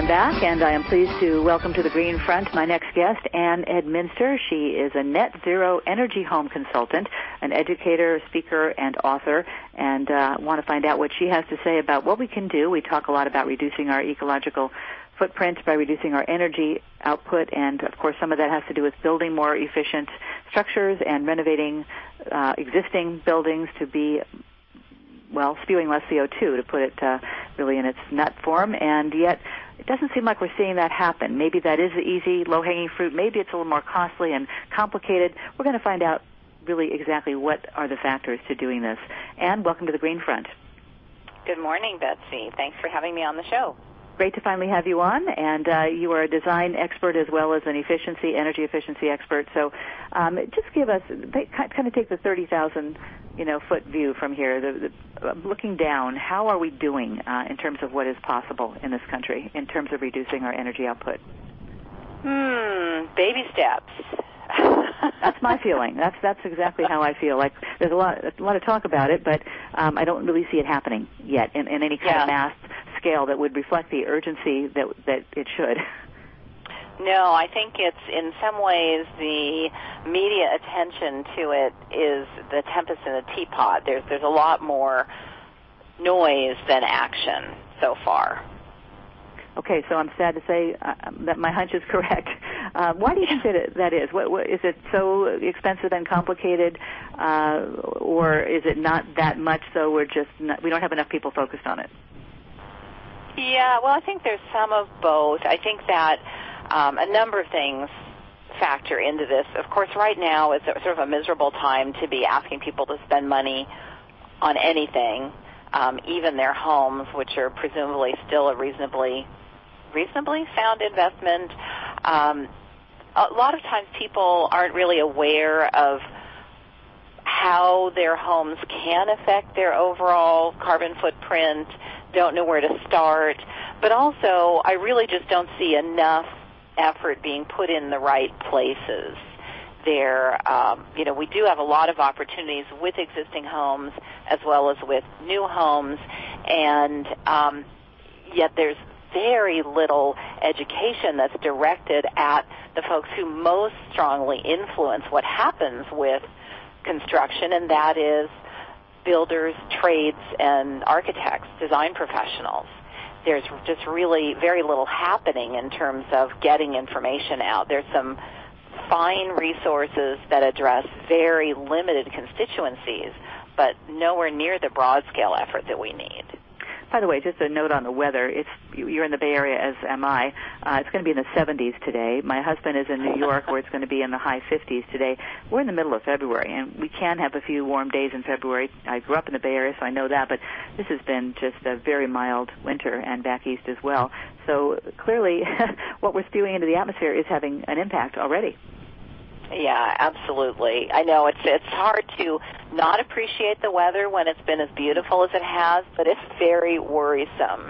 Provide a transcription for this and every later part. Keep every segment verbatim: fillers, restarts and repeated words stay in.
I'm back, and I am pleased to welcome to the Green Front my next guest, Ann Edminster. She is a net zero energy home consultant, an educator, speaker, and author, and uh, want to find out what she has to say about what we can do. We talk a lot about reducing our ecological footprint by reducing our energy output, and of course some of that has to do with building more efficient structures and renovating uh, existing buildings to be, well, spewing less C O two, to put it uh, really in its nut form, and yet it doesn't seem like we're seeing that happen. Maybe that is the easy, low-hanging fruit. Maybe it's a little more costly and complicated. We're going to find out really exactly what are the factors to doing this. Ann, welcome to the Green Front. Good morning, Betsy. Thanks for having me on the show. Great to finally have you on, and uh, you are a design expert as well as an efficiency, energy efficiency expert. So um, just give us, kind of take the thirty thousand you know, foot view from here, the, the, uh, looking down. How are we doing uh, in terms of what is possible in this country in terms of reducing our energy output? Hmm, baby steps. That's my feeling. That's that's exactly how I feel. Like there's a lot a lot of talk about it, but um, I don't really see it happening yet in, in any kind yeah. of mass scale that would reflect the urgency that that it should. No, I think it's in some ways the media attention to it is the tempest in the teapot. There's there's a lot more noise than action so far. Okay, so I'm sad to say uh, that my hunch is correct. Uh, why do you think that it, that is? What, what, is it so expensive and complicated, uh, or is it not that much? So we're just not, we don't have enough people focused on it. Yeah, well, I think there's some of both. I think that um, a number of things factor into this. Of course, right now is sort of a miserable time to be asking people to spend money on anything, um, even their homes, which are presumably still a reasonably reasonably sound investment. Um, a lot of times people aren't really aware of how their homes can affect their overall carbon footprint, don't know where to start, but also I really just don't see enough effort being put in the right places. There, um, you know, we do have a lot of opportunities with existing homes as well as with new homes, and um, yet there's very little education that's directed at the folks who most strongly influence what happens with construction, and that is builders, trades, and architects, design professionals. There's just really very little happening in terms of getting information out. There's some fine resources that address very limited constituencies, but nowhere near the broad-scale effort that we need. By the way, just a note on the weather. It's you're in the Bay Area, as am I. Uh, it's going to be in the seventies today. My husband is in New York, where it's going to be in the high fifties today. We're in the middle of February, and we can have a few warm days in February. I grew up in the Bay Area, so I know that, but this has been just a very mild winter, and back east as well. So clearly, what we're spewing into the atmosphere is having an impact already. Yeah, absolutely. I know it's it's hard to not appreciate the weather when it's been as beautiful as it has, but it's very worrisome.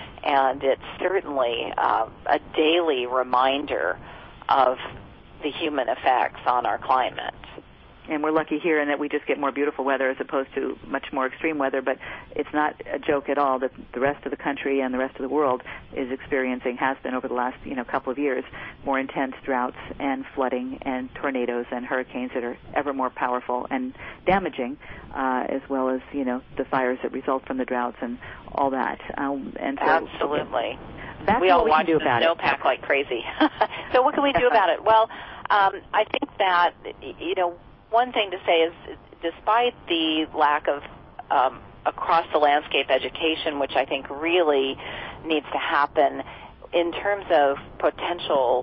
And it's certainly uh, a daily reminder of the human effects on our climate. And we're lucky here in that we just get more beautiful weather as opposed to much more extreme weather, but it's not a joke at all that the rest of the country and the rest of the world is experiencing, has been over the last, you know, couple of years, more intense droughts and flooding and tornadoes and hurricanes that are ever more powerful and damaging, uh, as well as, you know, the fires that result from the droughts and all that. Um, and so, Absolutely. That's we all we watch the snowpack like crazy. So what can we do about it? Well, um, I think that, you know, one thing to say is, despite the lack of um, across-the-landscape education, which I think really needs to happen in terms of potential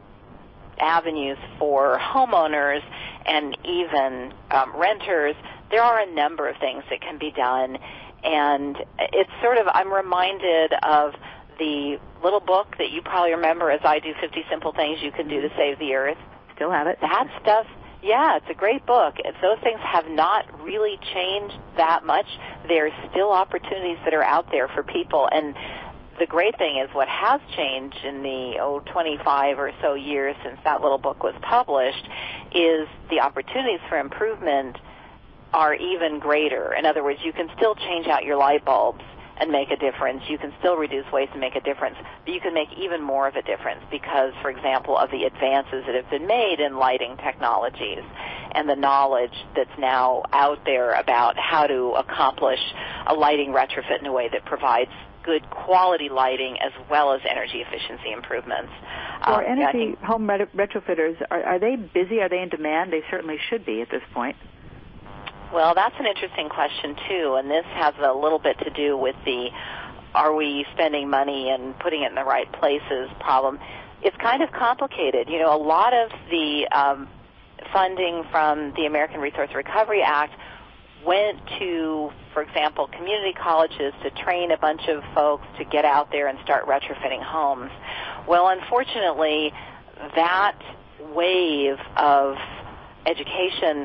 avenues for homeowners and even um, renters, there are a number of things that can be done. And it's sort of, I'm reminded of the little book that you probably remember, as I do, fifty Simple Things You Can Do to Save the Earth. Still have it. That stuff. Yeah, it's a great book. If those things have not really changed that much, there's still opportunities that are out there for people. And the great thing is what has changed in the, oh, twenty-five or so years since that little book was published is the opportunities for improvement are even greater. In other words, you can still change out your light bulbs and make a difference. You can still reduce waste and make a difference, but you can make even more of a difference because, for example, of the advances that have been made in lighting technologies and the knowledge that's now out there about how to accomplish a lighting retrofit in a way that provides good quality lighting as well as energy efficiency improvements. For um, energy home ret- retrofitters, are, are they busy? Are they in demand? They certainly should be at this point. Well, that's an interesting question, too, and this has a little bit to do with the are we spending money and putting it in the right places problem. It's kind of complicated. You know, a lot of the um, funding from the American Resource Recovery Act went to, for example, community colleges to train a bunch of folks to get out there and start retrofitting homes. Well, unfortunately, that wave of education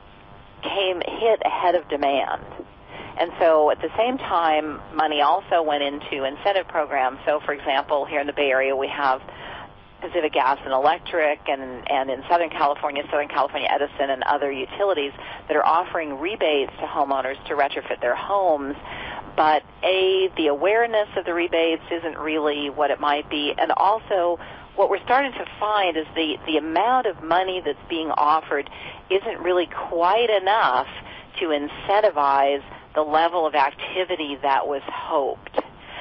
came hit ahead of demand. And so at the same time, money also went into incentive programs. So, for example, here in the Bay Area, we have Pacific Gas and Electric, and, and in Southern California, Southern California Edison, and other utilities that are offering rebates to homeowners to retrofit their homes. But, A, the awareness of the rebates isn't really what it might be, and also what we're starting to find is the, the amount of money that's being offered isn't really quite enough to incentivize the level of activity that was hoped.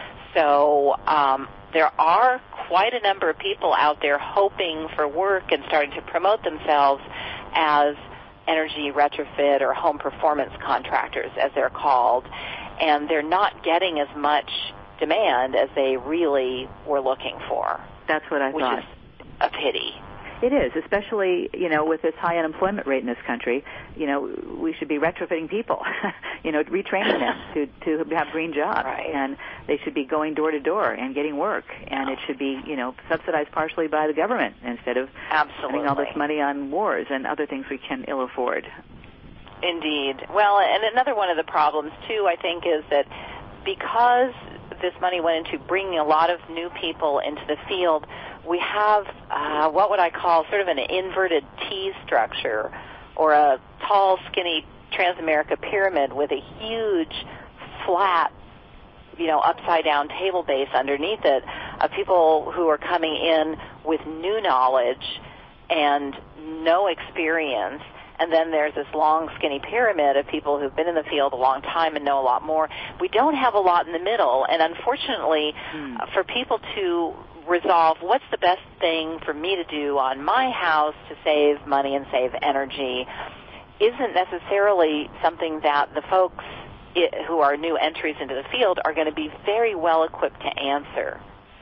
So um, there are quite a number of people out there hoping for work and starting to promote themselves as energy retrofit or home performance contractors, as they're called, and they're not getting as much demand as they really were looking for. That's what I which thought. Is a pity. It is, especially, you know, with this high unemployment rate in this country. You know, we should be retrofitting people, you know, retraining them to, to have green jobs. Right. And they should be going door to door and getting work. And it should be, you know, subsidized partially by the government instead of Absolutely. spending all this money on wars and other things we can ill afford. Indeed. Well, and another one of the problems, too, I think, is that because this money went into bringing a lot of new people into the field, we have uh, what would I call sort of an inverted T structure, or a tall, skinny Transamerica pyramid with a huge, flat, you know, upside-down table base underneath it of people who are coming in with new knowledge and no experience. And then there's this long, skinny pyramid of people who've been in the field a long time and know a lot more. We don't have a lot in the middle, and unfortunately, mm. uh, for people to resolve what's the best thing for me to do on my house to save money and save energy isn't necessarily something that the folks it, who are new entries into the field are going to be very well equipped to answer.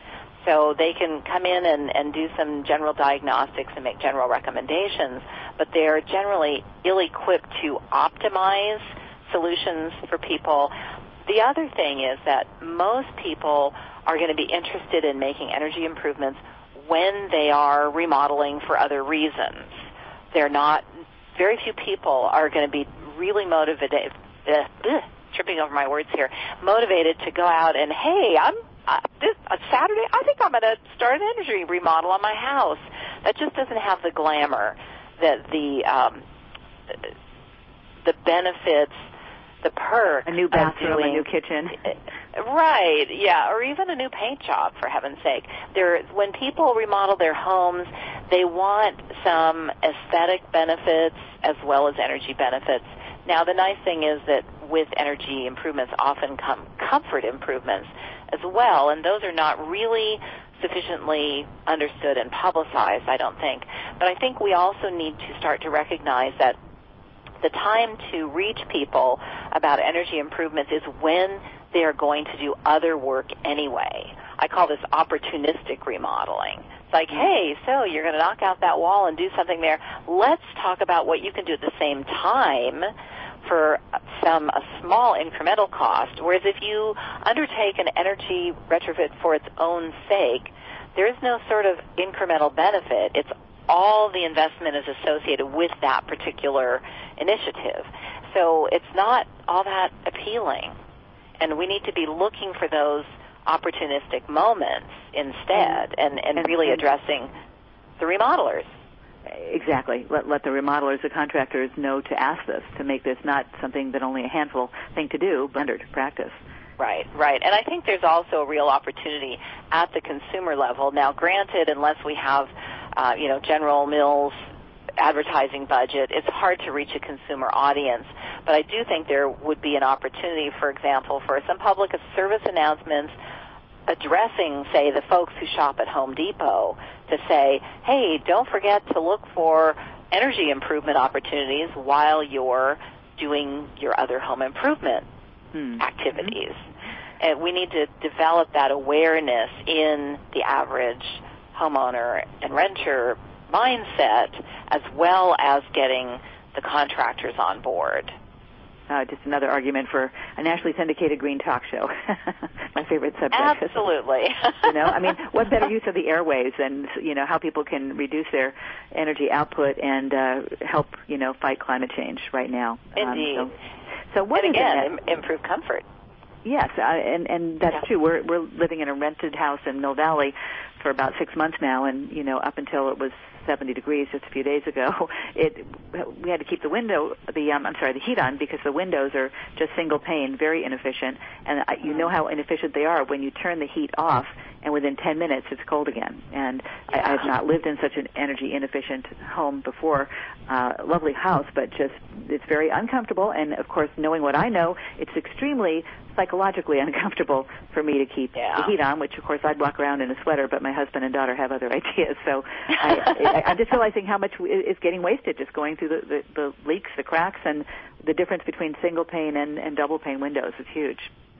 So they can come in and, and do some general diagnostics and make general recommendations, but they're generally ill-equipped to optimize solutions for people. The other thing is that most people are going to be interested in making energy improvements when they are remodeling for other reasons. They're not, very few people are going to be really motivated, uh, ugh, tripping over my words here, motivated to go out and, hey, I'm Uh, this uh, Saturday, I think I'm going to start an energy remodel on my house. That just doesn't have the glamour, that the um, the benefits, the perks. A new bathroom, doing, a new kitchen. Right, yeah, or even a new paint job, for heaven's sake. There, when people remodel their homes, they want some aesthetic benefits as well as energy benefits. Now, the nice thing is that with energy improvements often come comfort improvements as well, and those are not really sufficiently understood and publicized, I don't think. But I think we also need to start to recognize that the time to reach people about energy improvements is when they are going to do other work anyway. I call this opportunistic remodeling. It's like, hey, so you're going to knock out that wall and do something there. Let's talk about what you can do at the same time for some a small incremental cost, whereas if you undertake an energy retrofit for its own sake, there is no sort of incremental benefit. It's all the investment is associated with that particular initiative. So it's not all that appealing, and we need to be looking for those opportunistic moments instead, and, and, and really addressing the remodelers. Exactly. Let, let the remodelers, the contractors know to ask this, to make this not something that only a handful think to do, but under to practice. Right, right. And I think there's also a real opportunity at the consumer level. Now, granted, unless we have, uh, you know, General Mills advertising budget, it's hard to reach a consumer audience. But I do think there would be an opportunity, for example, for some public service announcements addressing, say, the folks who shop at Home Depot to say, hey, don't forget to look for energy improvement opportunities while you're doing your other home improvement hmm. activities. Mm-hmm. And we need to develop that awareness in the average homeowner and renter mindset, as well as getting the contractors on board. Uh, just another argument for a nationally syndicated green talk show. My favorite subject. Absolutely. You know, I mean, what better use of the airwaves and, you know, how people can reduce their energy output and uh, help, you know, fight climate change right now. Indeed. Um, so, so what and is again, it? improve comfort. Yes, uh, and and that's yeah. true. We're we're living in a rented house in Mill Valley for about six months now, and you know, up until it was seventy degrees just a few days ago, it we had to keep the window, the um, I'm sorry, the heat on because the windows are just single pane, very inefficient, and I, you know how inefficient they are when you turn the heat off, and within ten minutes it's cold again. And yeah. I, I've not lived in such an energy inefficient home before. Uh, lovely house, but just it's very uncomfortable. And of course, knowing what I know, it's extremely psychologically uncomfortable for me to keep yeah. the heat on, which of course I'd walk around in a sweater, but my husband and daughter have other ideas. So I, I, I'm just realizing how much is getting wasted just going through the, the, the leaks, the cracks, and the difference between single pane and, and double pane windows is huge.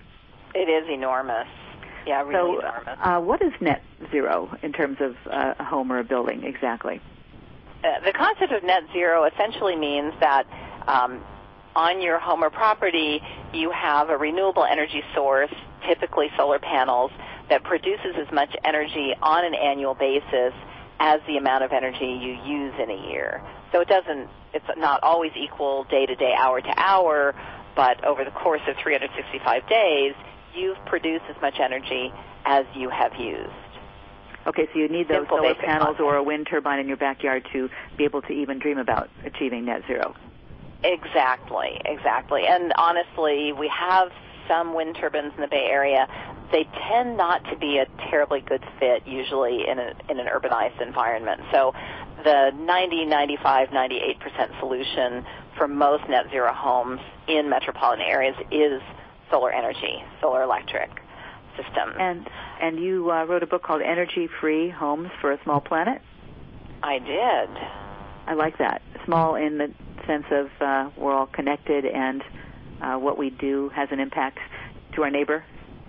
It is enormous. Yeah, really so, enormous. Uh, what is net zero in terms of uh, a home or a building exactly? Uh, the concept of net zero essentially means that um, on your home or property, you have a renewable energy source, typically solar panels, that produces as much energy on an annual basis as the amount of energy you use in a year. So it doesn't, it's not always equal day to day, hour to hour, but over the course of three hundred sixty-five days, you've produced as much energy as you have used. Okay, so you need those Simple, solar basic panels concept. or a wind turbine in your backyard to be able to even dream about achieving net zero. Exactly, exactly. And honestly, we have some wind turbines in the Bay Area. They tend not to be a terribly good fit usually in, a, in an urbanized environment. So the ninety, ninety-five, ninety-eight percent solution for most net zero homes in metropolitan areas is solar energy, solar electric systems. And and you uh, wrote a book called Energy Free Homes for a Small Planet? I did. I like that. Small in the sense of uh, we're all connected and uh, what we do has an impact to our neighbor.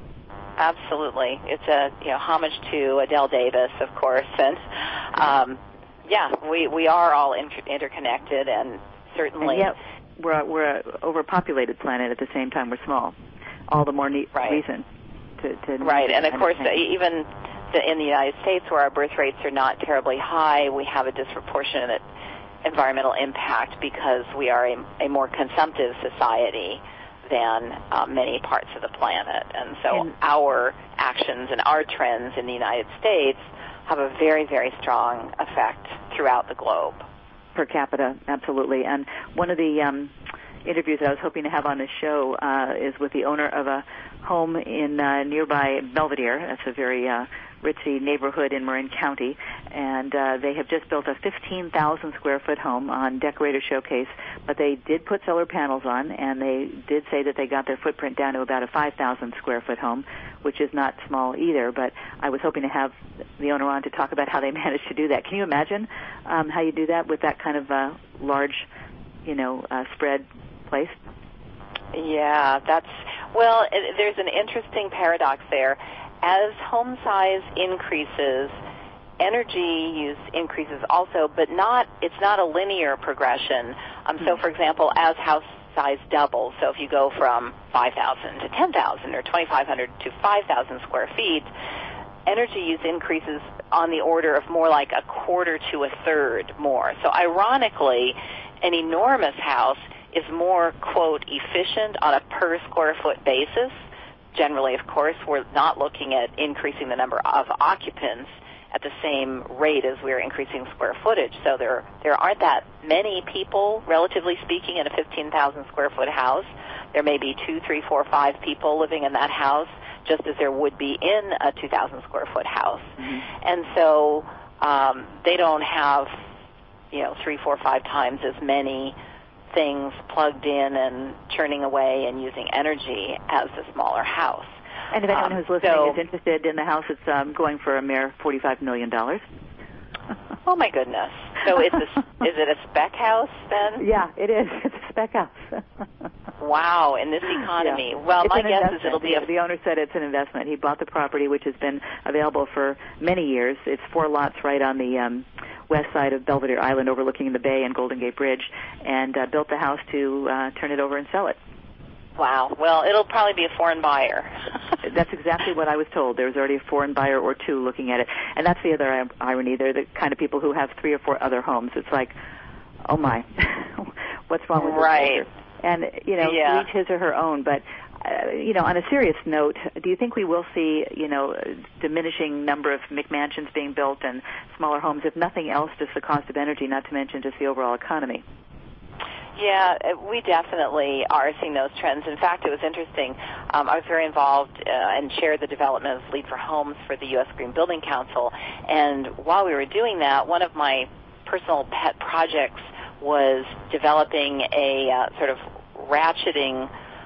Absolutely. It's a you know homage to Adele Davis, of course, and um, yeah, we we are all inter- interconnected, and certainly. And yet we're a, we're an overpopulated planet. At the same time, we're small. All the more ne- right. reason to, to right. And of course, understand. even the, in the United States, where our birth rates are not terribly high, we have a disproportionate environmental impact because we are a, a more consumptive society than uh, many parts of the planet. And so and, our actions and our trends in the United States have a very, very strong effect throughout the globe. Per capita, absolutely. And one of the um, interviews that I was hoping to have on this show uh, is with the owner of a home in uh, nearby Belvedere. That's a very uh, ritzy neighborhood in Marin County, and uh, they have just built a fifteen thousand square foot home on Decorator Showcase, but they did put solar panels on, and they did say that they got their footprint down to about a five thousand square foot home, which is not small either, but I was hoping to have the owner on to talk about how they managed to do that. Can you imagine um, how you do that with that kind of uh, large, you know, uh, spread place? Yeah, that's, well, it, there's an interesting paradox there. As home size increases, energy use increases also, but not, it's not a linear progression. Um, so, for example, as house size doubles, so if you go from five thousand to ten thousand or twenty-five hundred to five thousand square feet, energy use increases on the order of more like a quarter to a third more. So ironically, an enormous house is more, quote, efficient on a per square foot basis. Generally, of course, we're not looking at increasing the number of occupants at the same rate as we're increasing square footage. So there there aren't that many people, relatively speaking, in a fifteen thousand square foot house, there may be two, three, four, five people living in that house, just as there would be in a two thousand square foot house. Mm-hmm. And so um, they don't have, you know, three, four, five times as many things plugged in and churning away and using energy as the smaller house. And if anyone um, who's listening so, is interested in the house, it's um, going for a mere forty-five million dollars. Oh, my goodness. So it's a, is it a spec house then? Yeah, it is. It's a spec house. Wow, in this economy. Yeah. Well, it's my guess is it'll be the, a... The owner said it's an investment. He bought the property, which has been available for many years. It's four lots right on the um, west side of Belvedere Island overlooking the bay and Golden Gate Bridge, and uh, built the house to uh, turn it over and sell it. Wow. Well, it'll probably be a foreign buyer. That's exactly what I was told. There's already a foreign buyer or two looking at it. And that's the other irony. They're the kind of people who have three or four other homes. It's like, oh, my, what's wrong with right. this? And, you know, yeah. to each his or her own. But, uh, you know, on a serious note, do you think we will see, you know, a diminishing number of McMansions being built and smaller homes, if nothing else, just the cost of energy, not to mention just the overall economy? Yeah, we definitely are seeing those trends. In fact, it was interesting. Um, I was very involved uh, and chaired the development of Lead for Homes for the U S Green Building Council. And while we were doing that, one of my personal pet projects was developing a uh, sort of ratcheting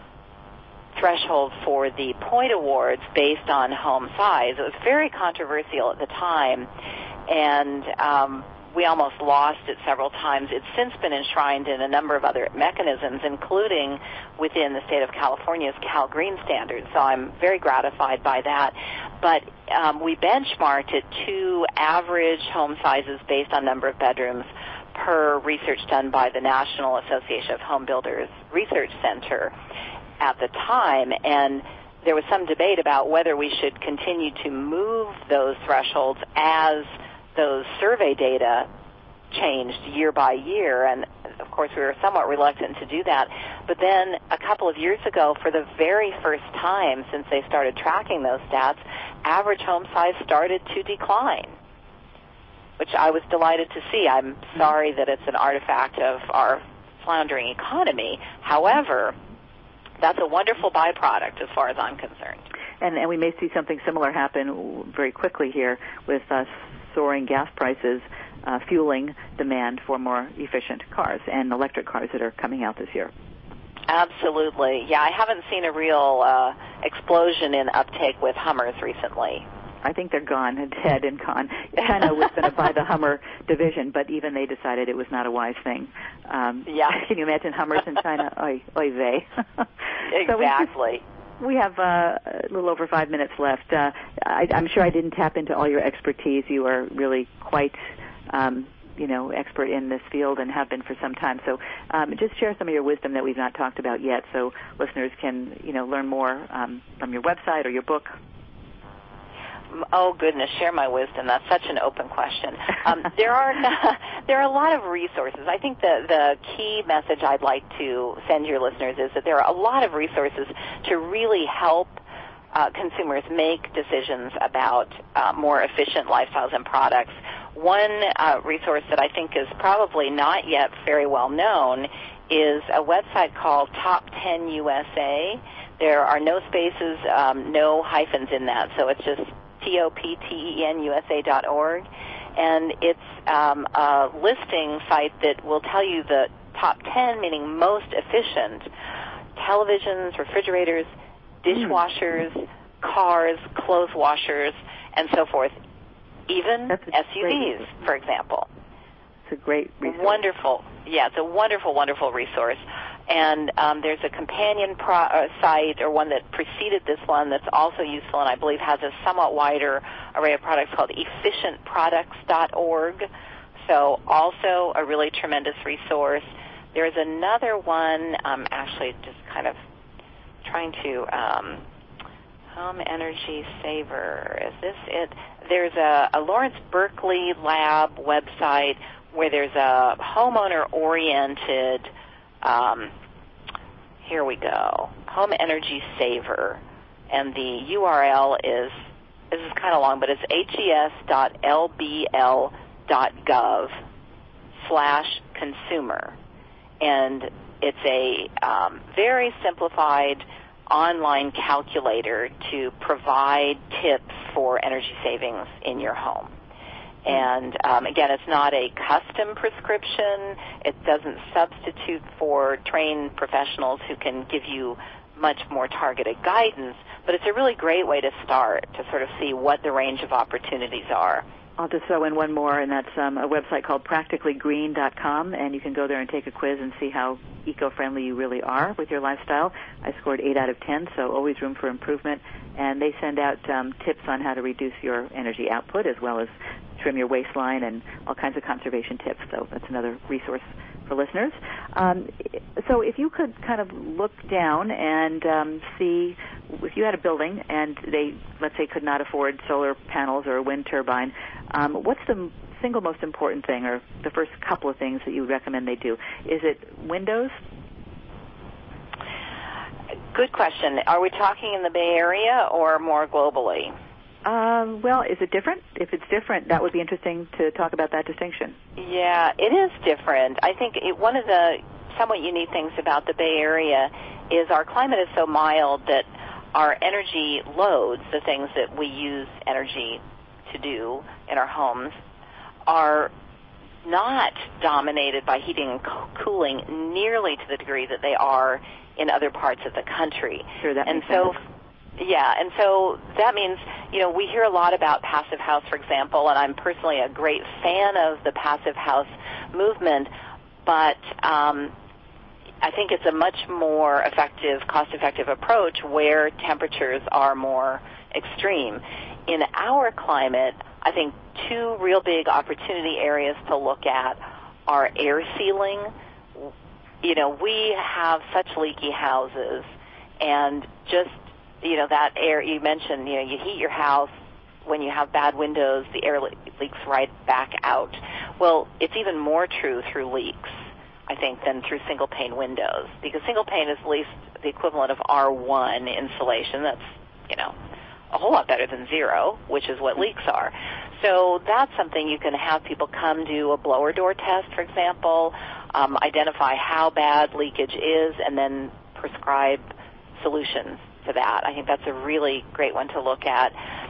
threshold for the point awards based on home size. It was very controversial at the time, and um, we almost lost it several times. It's since been enshrined in a number of other mechanisms, including within the state of California's Cal Green standards, so I'm very gratified by that. But um, we benchmarked it to average home sizes based on number of bedrooms per research done by the National Association of Home Builders Research Center at the time, and there was some debate about whether we should continue to move those thresholds as those survey data changed year by year, and of course we were somewhat reluctant to do that. But then a couple of years ago, for the very first time since they started tracking those stats, average home size started to decline, which I was delighted to see. I'm sorry that it's an artifact of our floundering economy. However, that's a wonderful byproduct as far as I'm concerned. And, and we may see something similar happen very quickly here with us soaring gas prices uh, fueling demand for more efficient cars and electric cars that are coming out this year. Absolutely. Yeah, I haven't seen a real uh, explosion in uptake with Hummers recently. I think they're gone, dead and gone. China was going to buy the Hummer division, but even they decided it was not a wise thing. Um, yeah. Can you imagine Hummers in China? Oy, oy vey. Exactly. So we, we have uh, a little over five minutes left. Uh, I, I'm sure I didn't tap into all your expertise. You are really quite, um, you know, expert in this field and have been for some time. So um, just share some of your wisdom that we've not talked about yet, so listeners can, you know, learn more um, from your website or your book. Oh, goodness, share my wisdom. That's such an open question. Um, there are there are a lot of resources. I think the, the key message I'd like to send your listeners is that there are a lot of resources to really help uh, consumers make decisions about uh, more efficient lifestyles and products. One uh, resource that I think is probably not yet very well known is a website called Top ten U S A. There are no spaces, um, no hyphens in that, so it's just T O P T E N U S A dot org, and it's um, a listing site that will tell you the top ten, meaning most efficient, televisions, refrigerators, dishwashers, mm. cars, clothes washers, and so forth, even S U Vs, for example. It's a great resource. Wonderful. Yeah, it's a wonderful, wonderful resource. And um, there's a companion pro- uh, site, or one that preceded this one, that's also useful and I believe has a somewhat wider array of products, called efficient products dot org. So also a really tremendous resource. There's another one, um, actually just kind of trying to, um, Home Energy Saver. Is this it? There's a, a Lawrence Berkeley Lab website where there's a homeowner-oriented Um, here we go, Home Energy Saver, and the U R L is, this is kind of long, but it's hes dot l b l dot gov slash consumer, and it's a um, very simplified online calculator to provide tips for energy savings in your home. And um, again, it's not a custom prescription. It doesn't substitute for trained professionals who can give you much more targeted guidance, but it's a really great way to start to sort of see what the range of opportunities are. I'll just throw in one more, and that's um, a website called practically green dot com, and you can go there and take a quiz and see how eco-friendly you really are with your lifestyle. I scored eight out of ten, so always room for improvement. And they send out um, tips on how to reduce your energy output as well as trim your waistline and all kinds of conservation tips. So that's another resource for listeners. Um, so if you could kind of look down and um, see if you had a building and they, let's say, could not afford solar panels or a wind turbine, um, what's the single most important thing or the first couple of things that you would recommend they do? Is it windows? Good question. Are we talking in the Bay Area or more globally? Um, well, is it different? If it's different, that would be interesting to talk about that distinction. Yeah, it is different. I think it, one of the somewhat unique things about the Bay Area is our climate is so mild that our energy loads, the things that we use energy to do in our homes, are not dominated by heating and cooling nearly to the degree that they are in other parts of the country. Sure, that and makes so sense. Yeah, and so that means, you know, we hear a lot about Passive House, for example, and I'm personally a great fan of the Passive House movement, but um, I think it's a much more effective, cost-effective approach where temperatures are more extreme. In our climate, I think two real big opportunity areas to look at are air sealing. You know, we have such leaky houses, and just you know, that air you mentioned, you know, you heat your house, when you have bad windows, the air le- leaks right back out. Well, it's even more true through leaks, I think, than through single pane windows, because single pane is at least the equivalent of R one insulation. That's, you know, a whole lot better than zero, which is what leaks are. So that's something you can have people come do a blower door test, for example, um, identify how bad leakage is, and then prescribe solutions to that. I think that's a really great one to look at.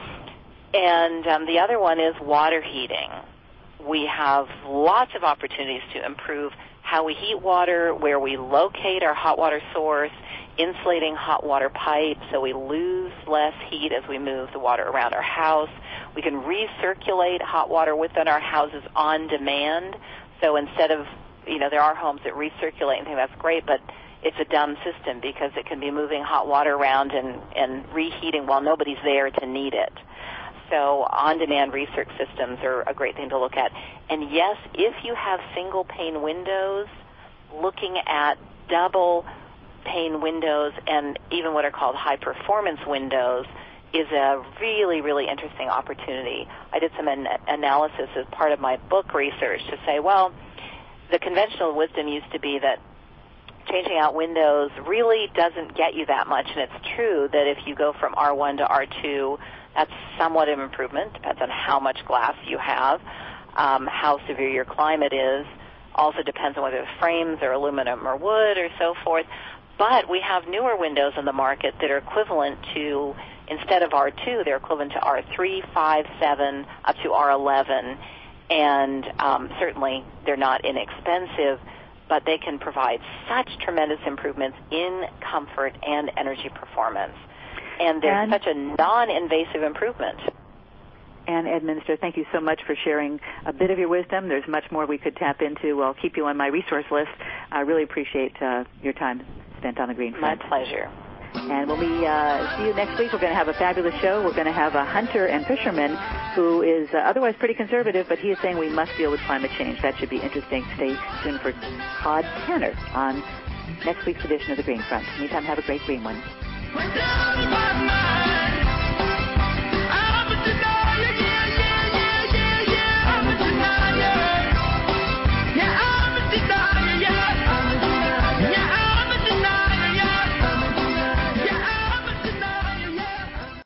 And um, the other one is water heating. We have lots of opportunities to improve how we heat water, where we locate our hot water source, insulating hot water pipes so we lose less heat as we move the water around our house. We can recirculate hot water within our houses on demand. So instead of, you know, there are homes that recirculate and think that's great, but it's a dumb system because it can be moving hot water around and, and reheating while nobody's there to need it. So on-demand recirc systems are a great thing to look at. And yes, if you have single pane windows, looking at double pane windows and even what are called high-performance windows is a really, really interesting opportunity. I did some an- analysis as part of my book research to say, well, the conventional wisdom used to be that changing out windows really doesn't get you that much, and it's true that if you go from R one to R two, that's somewhat of an improvement. Depends on how much glass you have, um, how severe your climate is. Also depends on whether the frames are aluminum or wood or so forth. But we have newer windows in the market that are equivalent to, instead of R two, they're equivalent to R three, five, seven, up to R eleven, and um, certainly they're not inexpensive, but they can provide such tremendous improvements in comfort and energy performance. And they're and, such a non-invasive improvement. And Ed Minster, thank you so much for sharing a bit of your wisdom. There's much more we could tap into. I'll keep you on my resource list. I really appreciate uh, your time spent on the Green Front. My pleasure. And when we uh, see you next week, we're going to have a fabulous show. We're going to have a hunter and fisherman who is uh, otherwise pretty conservative, but he is saying we must deal with climate change. That should be interesting. Stay tuned for Todd Tanner on next week's edition of the Green Front. Meantime, have a great green one.